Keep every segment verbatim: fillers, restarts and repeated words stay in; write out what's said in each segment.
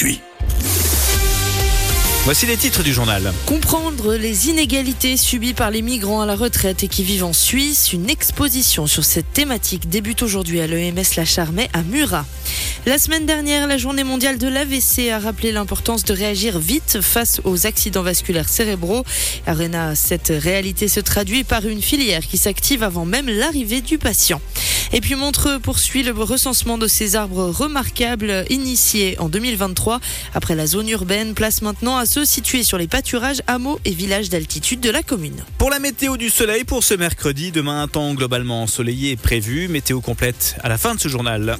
Puis. Voici les titres du journal. Comprendre les inégalités subies par les migrants à la retraite et qui vivent en Suisse. Une exposition sur cette thématique débute aujourd'hui à l'E M S La Charmey à Murat. La semaine dernière, la journée mondiale de l'A V C a rappelé l'importance de réagir vite face aux accidents vasculaires cérébraux. Arena, cette réalité se traduit par une filière qui s'active avant même l'arrivée du patient. Et puis Montreux poursuit le recensement de ces arbres remarquables initiés en deux mille vingt-trois. Après la zone urbaine, place maintenant à ceux situés sur les pâturages, hameaux et villages d'altitude de la commune. Pour la météo du soleil pour ce mercredi, demain un temps globalement ensoleillé est prévu. Météo complète à la fin de ce journal.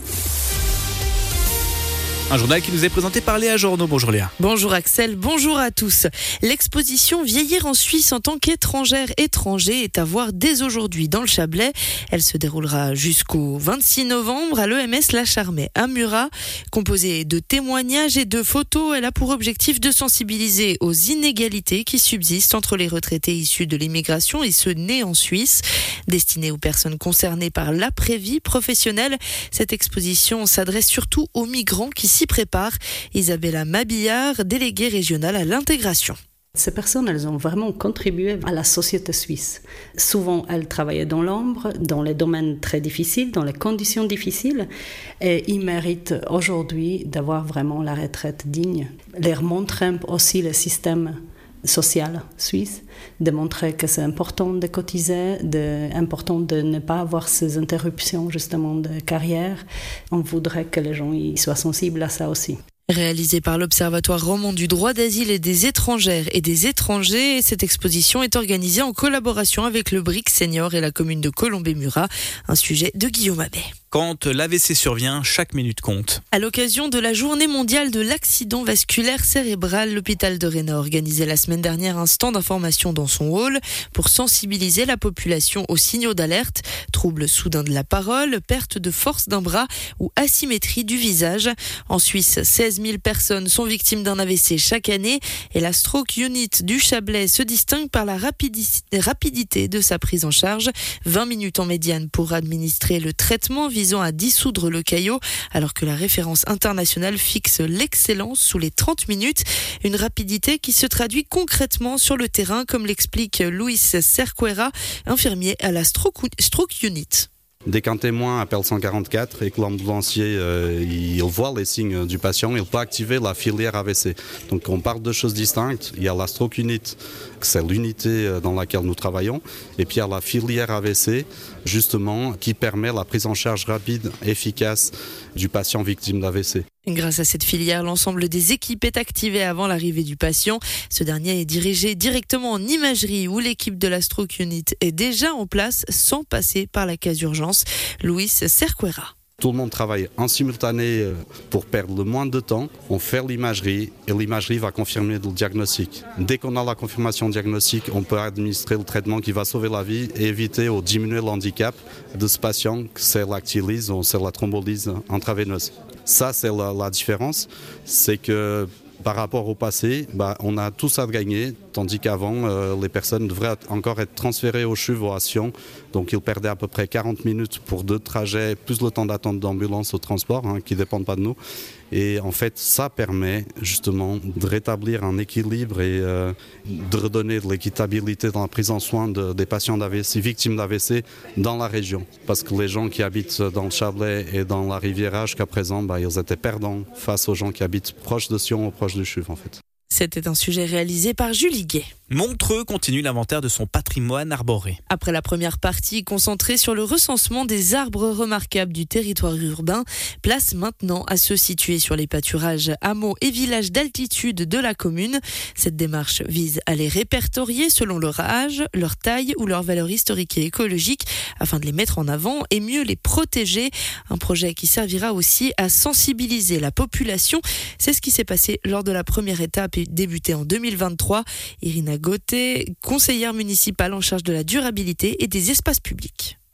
Un journal qui nous est présenté par Léa Journeau. Bonjour Léa. Bonjour Axel, bonjour à tous. L'exposition Vieillir en Suisse en tant qu'étrangère étranger est à voir dès aujourd'hui dans le Chablais. Elle se déroulera jusqu'au vingt-six novembre à l'E M S La Charmey à Murat. Composée de témoignages et de photos, elle a pour objectif de sensibiliser aux inégalités qui subsistent entre les retraités issus de l'immigration et ceux nés en Suisse. Destinée aux personnes concernées par l'après-vie professionnelle, cette exposition s'adresse surtout aux migrants qui s'y prépare. Isabella Mabillard, déléguée régionale à l'intégration. Ces personnes, elles ont vraiment contribué à la société suisse. Souvent, elles travaillaient dans l'ombre, dans les domaines très difficiles, dans les conditions difficiles, et ils méritent aujourd'hui d'avoir vraiment la retraite digne. Leur montrer aussi le système social suisse, de montrer que c'est important de cotiser, de, important de ne pas avoir ces interruptions justement de carrière. On voudrait que les gens y soient sensibles à ça aussi. Réalisée par l'Observatoire roman du droit d'asile et des étrangères et des étrangers, cette exposition est organisée en collaboration avec le B R I C Senior et la commune de Colombey-Murat, un sujet de Guillaume Abbé. Quand l'A V C survient, chaque minute compte. À l'occasion de la journée mondiale de l'accident vasculaire cérébral, l'hôpital de Rennes a organisé la semaine dernière un stand d'information dans son hall pour sensibiliser la population aux signaux d'alerte, troubles soudains de la parole, perte de force d'un bras ou asymétrie du visage. En Suisse, seize mille personnes sont victimes d'un A V C chaque année et la Stroke Unit du Chablais se distingue par la rapidi- rapidité de sa prise en charge. vingt minutes en médiane pour administrer le traitement visant à dissoudre le caillot, alors que la référence internationale fixe l'excellence sous les trente minutes. Une rapidité qui se traduit concrètement sur le terrain, comme l'explique Luis Cerquera, infirmier à la Stroke, Stroke Unit. Dès qu'un témoin appelle cent quarante-quatre et que l'ambulancier euh, il voit les signes du patient, il peut activer la filière A V C. Donc on parle de choses distinctes. Il y a la Stroke Unit, c'est l'unité dans laquelle nous travaillons, et puis il y a la filière A V C, justement, qui permet la prise en charge rapide, efficace du patient victime d'A V C. Grâce à cette filière, l'ensemble des équipes est activé avant l'arrivée du patient. Ce dernier est dirigé directement en imagerie où l'équipe de la Stroke Unit est déjà en place sans passer par la case urgence. Luis Cerquera. Tout le monde travaille en simultané pour perdre le moins de temps. On fait l'imagerie et l'imagerie va confirmer le diagnostic. Dès qu'on a la confirmation diagnostique, on peut administrer le traitement qui va sauver la vie et éviter ou diminuer le handicap de ce patient, que c'est l'actylyse ou c'est la thrombolyse intraveineuse. Ça, c'est la, la différence. C'est que par rapport au passé, bah, on a tout ça de gagner, tandis qu'avant, euh, les personnes devraient encore être transférées au C H U V ou à Sion. Donc ils perdaient à peu près quarante minutes pour deux trajets, plus le temps d'attente d'ambulance au transport, hein, qui ne dépendent pas de nous. Et en fait, ça permet justement de rétablir un équilibre et euh, de redonner de l'équitabilité dans la prise en soin de, des patients d'A V C, victimes d'A V C dans la région. Parce que les gens qui habitent dans le Chablais et dans la Riviera jusqu'à présent, bah, ils étaient perdants face aux gens qui habitent proche de Sion ou proche du C H U V en fait. C'était un sujet réalisé par Julie Guay. Montreux continue l'inventaire de son patrimoine arboré. Après la première partie concentrée sur le recensement des arbres remarquables du territoire urbain, place maintenant à ceux situés sur les pâturages, hameaux et villages d'altitude de la commune. Cette démarche vise à les répertorier selon leur âge, leur taille ou leur valeur historique et écologique afin de les mettre en avant et mieux les protéger. Un projet qui servira aussi à sensibiliser la population. C'est ce qui s'est passé lors de la première étape débutée en deux mille vingt-trois. Irina Gauthier, conseillère municipale en charge de la durabilité et des espaces publics.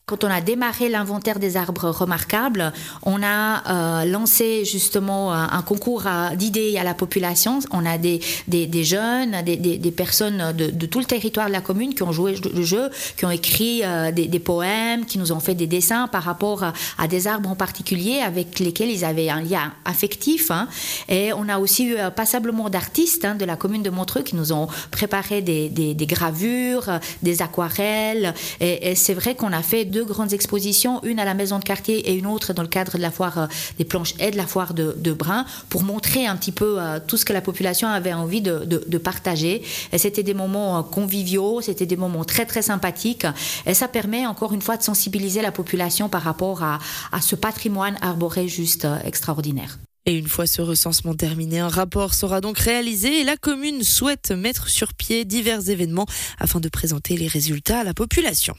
Quand on a démarré l'inventaire des arbres remarquables, on a euh, lancé justement un, un concours à, d'idées à la population. On a des, des, des jeunes, des, des, des personnes de, de tout le territoire de la commune qui ont joué le jeu, qui ont écrit euh, des, des poèmes, qui nous ont fait des dessins par rapport à, à des arbres en particulier avec lesquels ils avaient un lien affectif. Hein. Et on a aussi eu un passablement d'artistes hein, de la commune de Montreux qui nous ont préparé des, des, des gravures, des aquarelles. Et, et c'est vrai qu'on a fait deux grandes expositions, une à la maison de quartier et une autre dans le cadre de la foire euh, des planches et de la foire de, de Brin pour montrer un petit peu euh, tout ce que la population avait envie de, de, de partager. Et c'était des moments euh, conviviaux, c'était des moments très très sympathiques et ça permet encore une fois de sensibiliser la population par rapport à, à ce patrimoine arboré juste euh, extraordinaire. Et une fois ce recensement terminé, un rapport sera donc réalisé et la commune souhaite mettre sur pied divers événements afin de présenter les résultats à la population.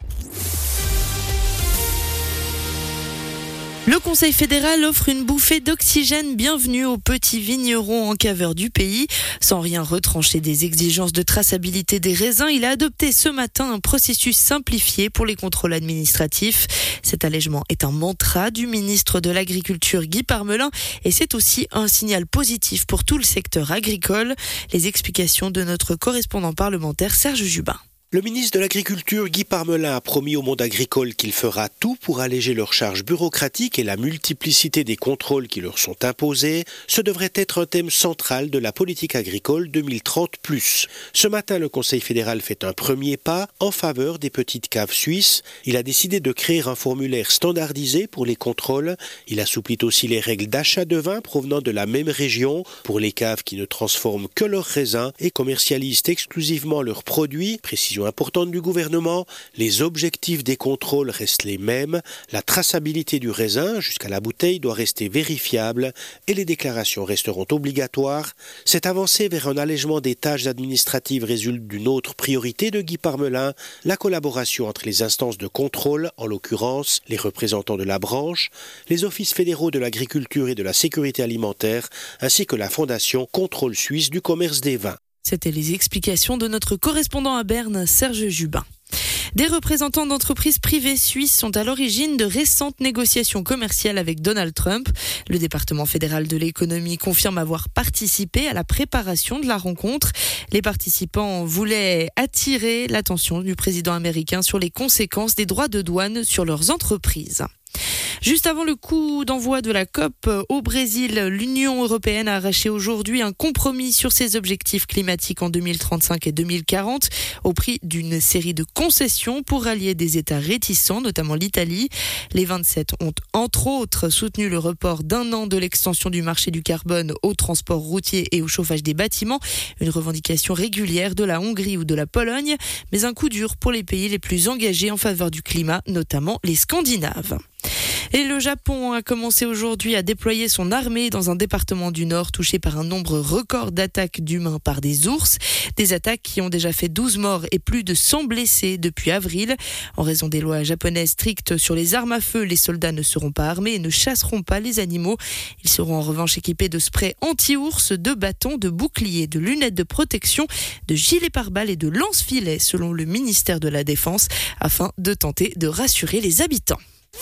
Le Conseil fédéral offre une bouffée d'oxygène bienvenue aux petits vignerons encaveurs du pays. Sans rien retrancher des exigences de traçabilité des raisins, il a adopté ce matin un processus simplifié pour les contrôles administratifs. Cet allègement est un mantra du ministre de l'Agriculture Guy Parmelin et c'est aussi un signal positif pour tout le secteur agricole. Les explications de notre correspondant parlementaire Serge Jubin. Le ministre de l'Agriculture, Guy Parmelin, a promis au monde agricole qu'il fera tout pour alléger leurs charges bureaucratiques et la multiplicité des contrôles qui leur sont imposés. Ce devrait être un thème central de la politique agricole deux mille trente plus. Ce matin, le Conseil fédéral fait un premier pas en faveur des petites caves suisses. Il a décidé de créer un formulaire standardisé pour les contrôles. Il assouplit aussi les règles d'achat de vin provenant de la même région pour les caves qui ne transforment que leurs raisins et commercialisent exclusivement leurs produits. Précision importante du gouvernement, les objectifs des contrôles restent les mêmes, la traçabilité du raisin jusqu'à la bouteille doit rester vérifiable et les déclarations resteront obligatoires. Cette avancée vers un allègement des tâches administratives résulte d'une autre priorité de Guy Parmelin, la collaboration entre les instances de contrôle, en l'occurrence les représentants de la branche, les offices fédéraux de l'agriculture et de la sécurité alimentaire, ainsi que la fondation Contrôle Suisse du commerce des vins. C'était les explications de notre correspondant à Berne, Serge Jubin. Des représentants d'entreprises privées suisses sont à l'origine de récentes négociations commerciales avec Donald Trump. Le département fédéral de l'économie confirme avoir participé à la préparation de la rencontre. Les participants voulaient attirer l'attention du président américain sur les conséquences des droits de douane sur leurs entreprises. Juste avant le coup d'envoi de la COP au Brésil, l'Union européenne a arraché aujourd'hui un compromis sur ses objectifs climatiques en deux mille trente-cinq et deux mille quarante au prix d'une série de concessions pour rallier des États réticents, notamment l'Italie. Les vingt-sept ont entre autres soutenu le report d'un an de l'extension du marché du carbone au transport routier et au chauffage des bâtiments, une revendication régulière de la Hongrie ou de la Pologne, mais un coup dur pour les pays les plus engagés en faveur du climat, notamment les Scandinaves. Et le Japon a commencé aujourd'hui à déployer son armée dans un département du Nord touché par un nombre record d'attaques d'humains par des ours. Des attaques qui ont déjà fait douze morts et plus de cent blessés depuis avril. En raison des lois japonaises strictes sur les armes à feu, les soldats ne seront pas armés et ne chasseront pas les animaux. Ils seront en revanche équipés de sprays anti-ours, de bâtons, de boucliers, de lunettes de protection, de gilets pare-balles et de lance-filets selon le ministère de la Défense afin de tenter de rassurer les habitants.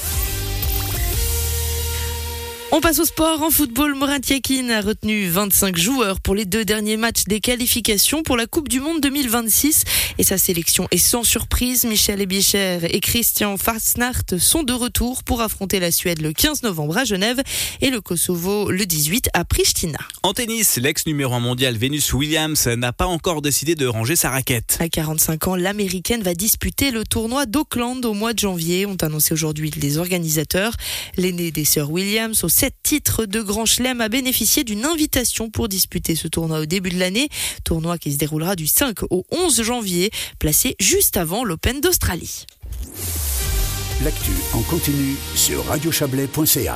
On passe au sport. En football, Morin-Tiakin a retenu vingt-cinq joueurs pour les deux derniers matchs des qualifications pour la Coupe du Monde deux mille vingt-six. Et sa sélection est sans surprise. Michel Ebicher et Christian Fastnacht sont de retour pour affronter la Suède le quinze novembre à Genève et le Kosovo le dix-huit à Pristina. En tennis, l'ex numéro un mondial Venus Williams n'a pas encore décidé de ranger sa raquette. À quarante-cinq ans, l'américaine va disputer le tournoi d'Auckland au mois de janvier, ont annoncé aujourd'hui les organisateurs. L'aînée des sœurs Williams, au sept titres de Grand Chelem, a bénéficié d'une invitation pour disputer ce tournoi au début de l'année. Tournoi qui se déroulera du cinq au onze janvier, placé juste avant l'Open d'Australie. L'actu en continu sur radio chablais point c h.